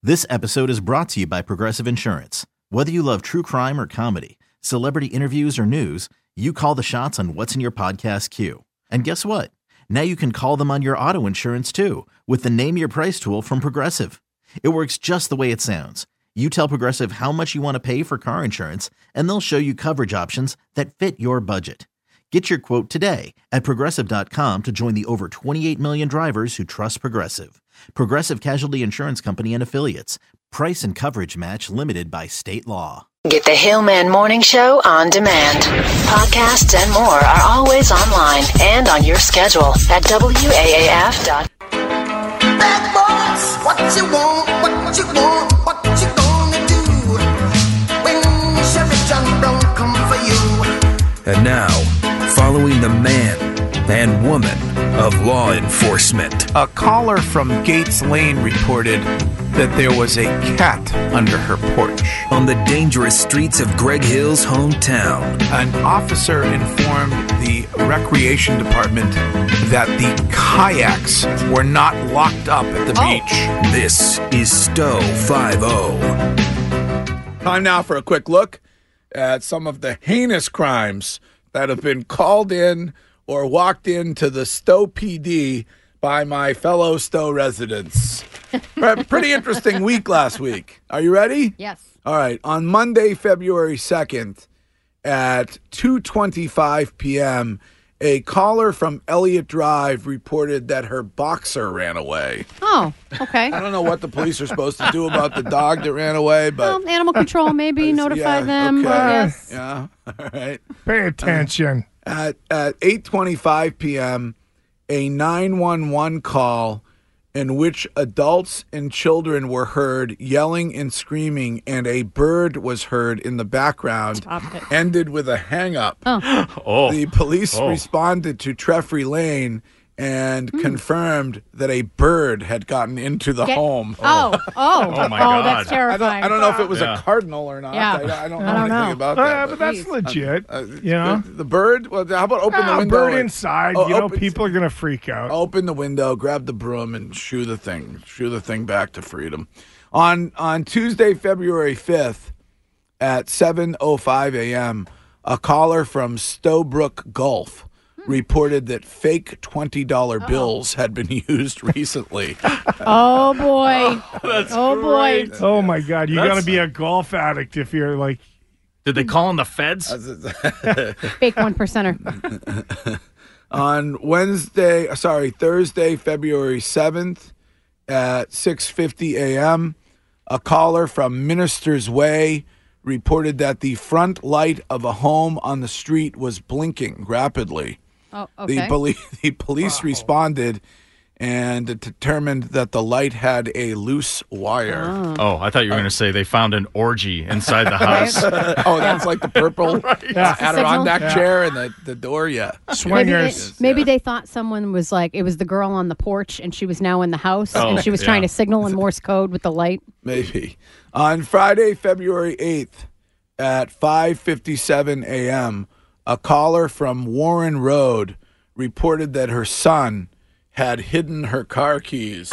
This episode is brought to you by Progressive Insurance. Whether you love true crime or comedy, celebrity interviews or news, you call the shots on what's in your podcast queue. And guess what? Now you can call them on your auto insurance too with the Name Your Price tool from Progressive. It works just the way it sounds. You tell Progressive how much you want to pay for car insurance, and they'll show you coverage options that fit your budget. Get your quote today at Progressive.com to join the over 28 million drivers who trust Progressive. Progressive Casualty Insurance Company and Affiliates. Price and coverage match limited by state law. Get the Hillman Morning Show on demand. Podcasts and more are always online and on your schedule at WAAF. Bad boys, what you want, what you want, what you gonna do when Chevy John Brown come for you? And now, following the man and woman of law enforcement. A caller from Gates Lane reported that there was a cat under her porch. On the dangerous streets of Greg Hill's hometown. An officer informed the recreation department that the kayaks were not locked up at the beach. This is Stowe 5-0. Time now for a quick look at some of the heinous crimes that have been called in or walked into the Stowe PD by my fellow Stowe residents. Pretty interesting week last week. Are you ready? Yes. All right. On Monday, February 2nd at 2:25 p.m., a caller from Elliott Drive reported that her boxer ran away. Oh, okay. I don't know what the police are supposed to do about the dog that ran away, but... Well, animal control maybe notify them. Okay. Yes. Yeah. All right. Pay attention. At 8:25 p.m., a 911 call in which adults and children were heard yelling and screaming, and a bird was heard in the background, ended with a hang-up. Oh. The police responded to Treffry Lane and confirmed that a bird had gotten into the home. Oh my God. That's terrifying. I don't know if it was a cardinal or not. Yeah. I don't know anything about that. But that's legit. You know? The bird? Well, how about open the window? Bird inside. People are going to freak out. Open the window, grab the broom, and shoo the thing back to freedom. On Tuesday, February 5th at 7:05 a.m., a caller from Stowbrook Gulf reported that fake $20 bills had been used recently. Oh, boy. That's great. boy. Oh, my God. You got to be a golf addict if you're like... Did they call in the feds? Fake 1%er. On Thursday, February 7th at 6:50 a.m., a caller from Minister's Way reported that the front light of a home on the street was blinking rapidly. Oh, okay. The police responded and determined that the light had a loose wire. Oh, I thought you were going to say they found an orgy inside the house. That's like the purple Adirondack chair and the door, Swingers. Maybe they thought someone was like, it was the girl on the porch and she was now in the house and she was trying to signal in Morse code with the light. Maybe. On Friday, February 8th at 5:57 a.m., a caller from Warren Road reported that her son had hidden her car keys.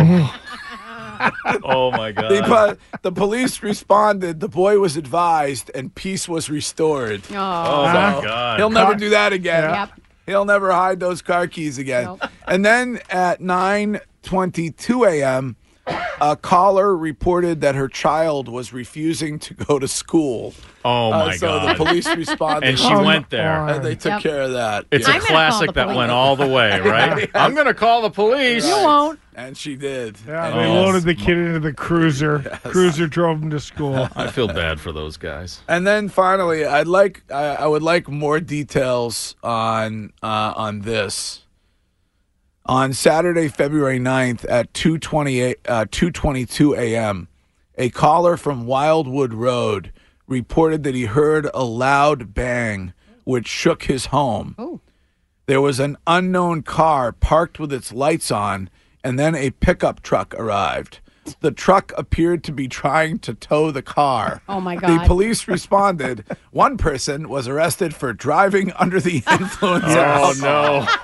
Oh, my God. The police responded, the boy was advised, and peace was restored. Oh, my God. He'll never do that again. Yep. He'll never hide those car keys again. Nope. And then at 9:22 a.m., a caller reported that her child was refusing to go to school. Oh, my so God. the police responded. And she went there. And they took care of that. It's I'm a gonna call classic the that police. went all the way, right? I'm going to call the police. You won't. And she did. Yeah, they loaded the kid into the cruiser. Yes. Cruiser drove him to school. I feel bad for those guys. And then finally, I would like more details on this. On Saturday, February 9th at 2:22 a.m., a caller from Wildwood Road reported that he heard a loud bang which shook his home. Oh. There was an unknown car parked with its lights on, and then a pickup truck arrived. The truck appeared to be trying to tow the car. Oh, my The God. police responded. One person was arrested for driving under the influence of Oh, alcohol. no.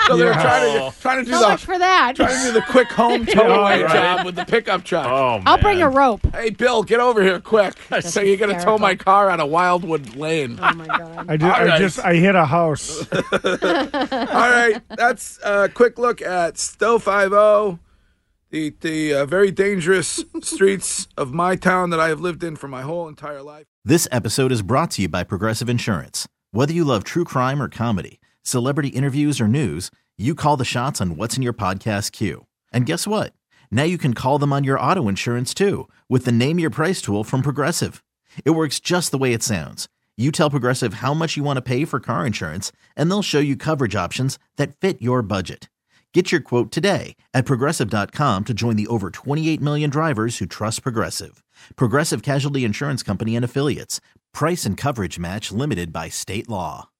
So they're trying to do So much for that. trying to do the quick home tow away right. job with the pickup truck. Oh, man. I'll bring a rope. Hey, Bill, get over here quick. So you're going to tow my hysterical. car out of Wildwood Lane. Oh my god. I hit a house. All right, that's a quick look at Stowe 50, the very dangerous streets of my town that I have lived in for my whole entire life. This episode is brought to you by Progressive Insurance. Whether you love true crime or comedy, celebrity interviews or news, you call the shots on what's in your podcast queue. And guess what? Now you can call them on your auto insurance too with the Name Your Price tool from Progressive. It works just the way it sounds. You tell Progressive how much you want to pay for car insurance, and they'll show you coverage options that fit your budget. Get your quote today at Progressive.com to join the over 28 million drivers who trust Progressive. Progressive Casualty Insurance Company and Affiliates. Price and coverage match limited by state law.